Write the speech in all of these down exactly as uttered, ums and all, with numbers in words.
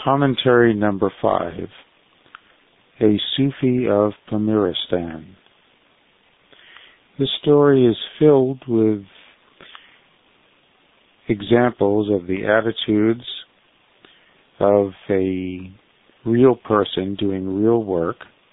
Commentary number five, A Sufi of Pamiristan. This story is filled with examples of the attitudes of a real person doing real work,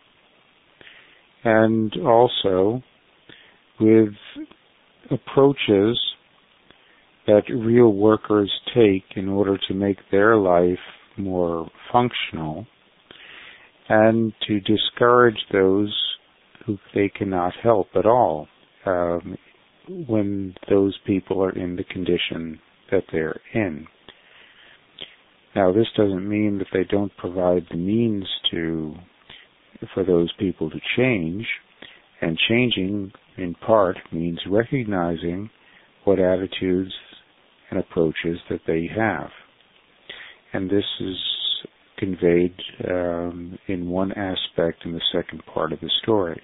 and also with approaches that real workers take in order to make their life more functional and to discourage those who they cannot help at all um, when those people are in the condition that they're in. Now, this doesn't mean that they don't provide the means to for those people to change, and changing in part means recognizing what attitudes and approaches that they have. And this is conveyed um, in one aspect in the second part of the story.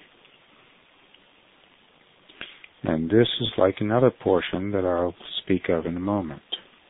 And this is like another portion that I'll speak of in a moment.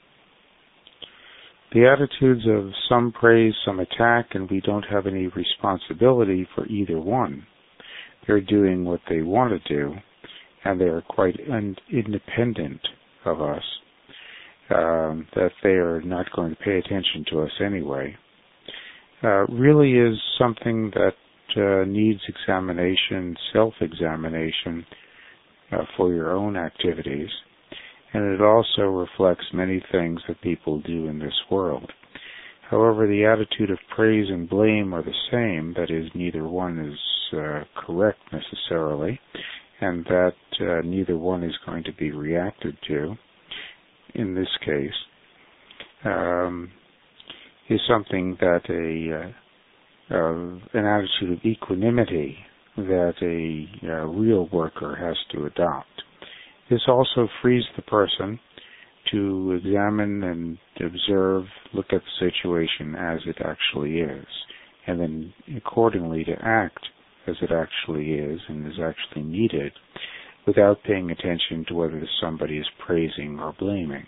The attitudes of some praise, some attack, and we don't have any responsibility for either one. They're doing what they want to do, and they're quite un- independent of us, um, that they are not going to pay attention to us anyway. Uh, really is something that uh, needs examination, self-examination uh, for your own activities. And it also reflects many things that people do in this world. However, the attitude of praise and blame are the same, that is, neither one is uh, correct necessarily, and that uh, neither one is going to be reacted to in this case, um, is something that a uh, uh, an attitude of equanimity that a uh, real worker has to adopt. This also frees the person to examine and observe, look at the situation as it actually is, and then accordingly to act as it actually is and is actually needed, without paying attention to whether somebody is praising or blaming.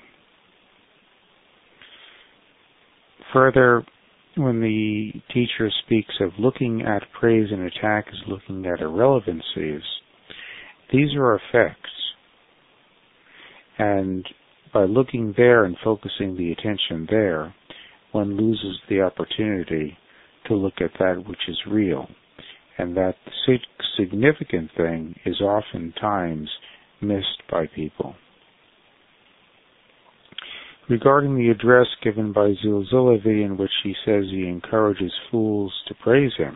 Further, when the teacher speaks of looking at praise and attack as looking at irrelevancies, these are effects. And by looking there and focusing the attention there, one loses the opportunity to look at that which is real. And that significant thing is oftentimes missed by people. Regarding the address given by Zilzilevi, in which he says he encourages fools to praise him,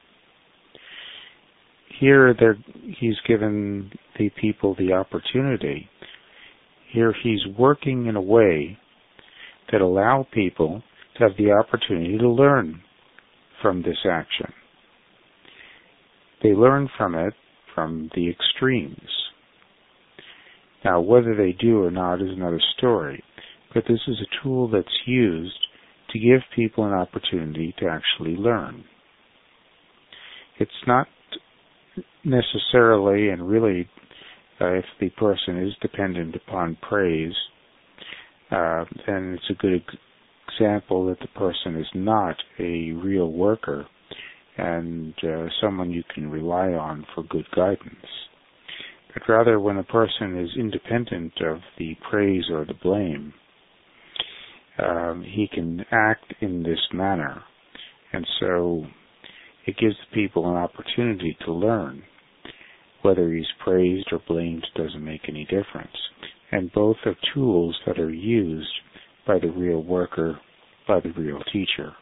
here he's given the people the opportunity. Here he's working in a way that allow people to have the opportunity to learn from this action. They learn from it from the extremes. Now, whether they do or not is another story, but this is a tool that's used to give people an opportunity to actually learn. It's not necessarily, and really, uh, if the person is dependent upon praise, uh, then it's a good ex- example that the person is not a real worker and uh, someone you can rely on for good guidance. But rather, when a person is independent of the praise or the blame, um, he can act in this manner. And so it gives people an opportunity to learn. Whether he's praised or blamed doesn't make any difference. And both are tools that are used by the real worker, by the real teacher.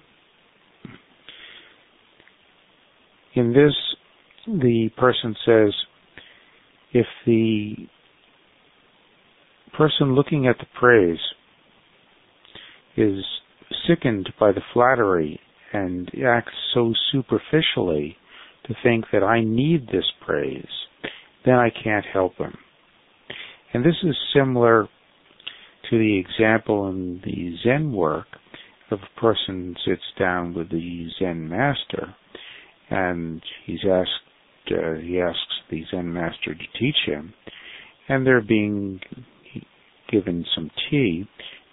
In this, the person says, if the person looking at the praise is sickened by the flattery and acts so superficially to think that I need this praise, then I can't help him. And this is similar to the example in the Zen work of a person sits down with the Zen master, and he's asked, uh, he asks the Zen master to teach him, and they're being given some tea,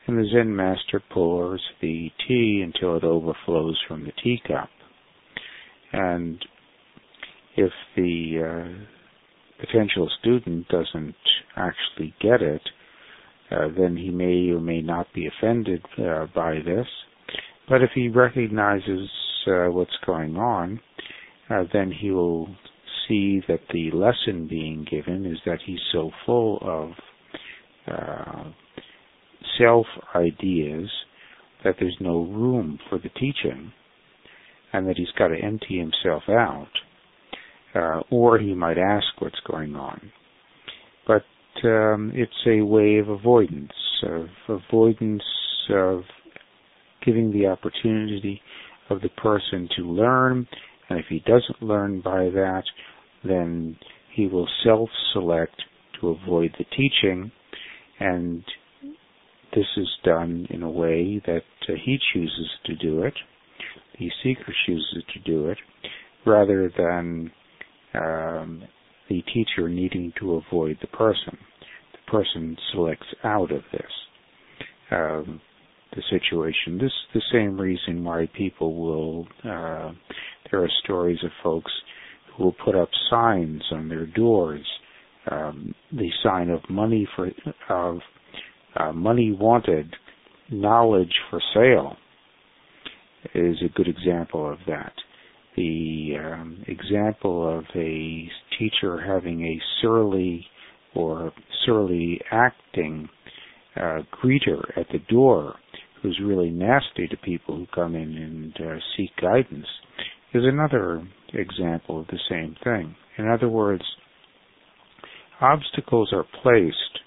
and the Zen master pours the tea until it overflows from the teacup. And if the uh, potential student doesn't actually get it, uh, then he may or may not be offended uh, by this. But if he recognizes uh, what's going on, uh, then he will see that the lesson being given is that he's so full of uh, self-ideas that there's no room for the teaching, and that he's got to empty himself out. Uh, or he might ask what's going on. But um, it's a way of avoidance, of avoidance of giving the opportunity of the person to learn, and if he doesn't learn by that, then he will self-select to avoid the teaching, and this is done in a way that uh, he chooses to do it, the seeker chooses to do it, rather than um, the teacher needing to avoid the person. The person selects out of this, um, the situation. This is the same reason why people will, uh, there are stories of folks who will put up signs on their doors, um, the sign of money for, of uh, money wanted, knowledge for sale is a good example of that. The um, example of a teacher having a surly or surly acting uh, greeter at the door who's really nasty to people who come in and uh, seek guidance is another example of the same thing. In other words, obstacles are placed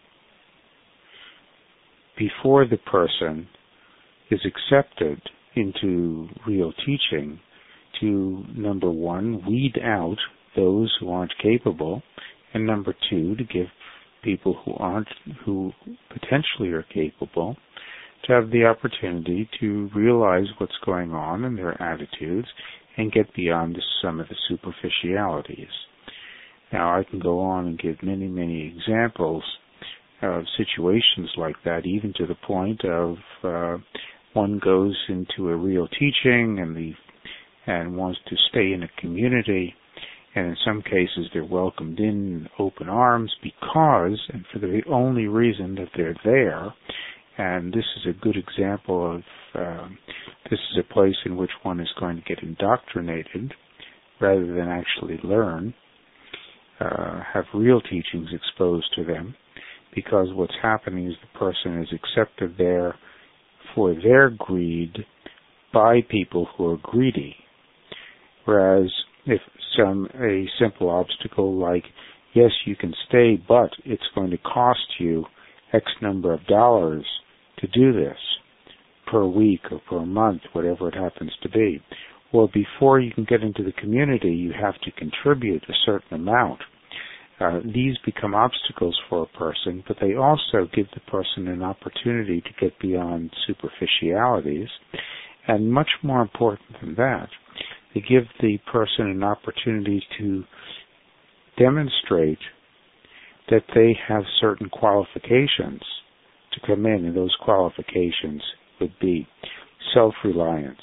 before the person is accepted into real teaching to, number one, weed out those who aren't capable, and number two, to give people who aren't, who potentially are capable, to have the opportunity to realize what's going on in their attitudes and get beyond some of the superficialities. Now, I can go on and give many, many examples of situations like that, even to the point of uh, one goes into a real teaching and the and wants to stay in a community, and in some cases they're welcomed in open arms because, and for the only reason that they're there, and this is a good example of, uh, this is a place in which one is going to get indoctrinated rather than actually learn, uh, have real teachings exposed to them, because what's happening is the person is accepted there for their greed by people who are greedy. Whereas if some a simple obstacle like, yes, you can stay, but it's going to cost you X number of dollars to do this per week or per month, whatever it happens to be. Or before you can get into the community, you have to contribute a certain amount. Uh, these become obstacles for a person, but they also give the person an opportunity to get beyond superficialities. And much more important than that, they give the person an opportunity to demonstrate that they have certain qualifications to come in, and those qualifications would be self-reliance,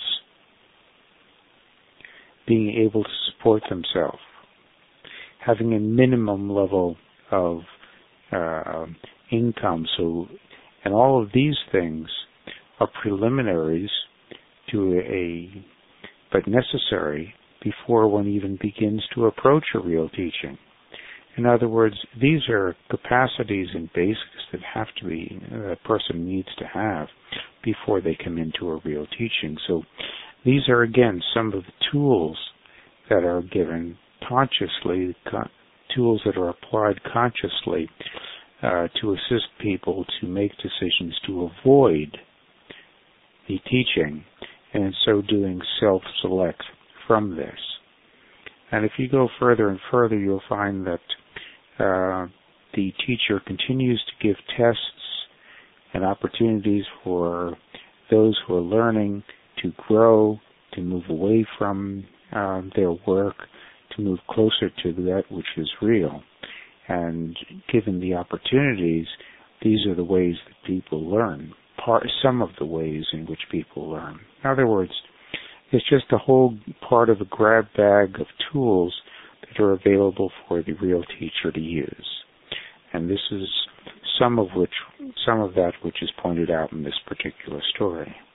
being able to support themselves, having a minimum level of uh, income. So, and all of these things are preliminaries to a, but necessary before one even begins to approach a real teaching. In other words, these are capacities and basics that have to be, a person needs to have before they come into a real teaching. So these are, again, some of the tools that are given consciously, tools that are applied consciously uh, to assist people to make decisions to avoid the teaching, and in so doing self-select from this. And if you go further and further, you'll find that uh, the teacher continues to give tests and opportunities for those who are learning to grow, to move away from uh, their work, to move closer to that which is real. And given the opportunities, these are the ways that people learn. part, some of the ways in which people learn. In other words, it's just a whole part of a grab bag of tools that are available for the real teacher to use. And this is some of which, some of that which is pointed out in this particular story.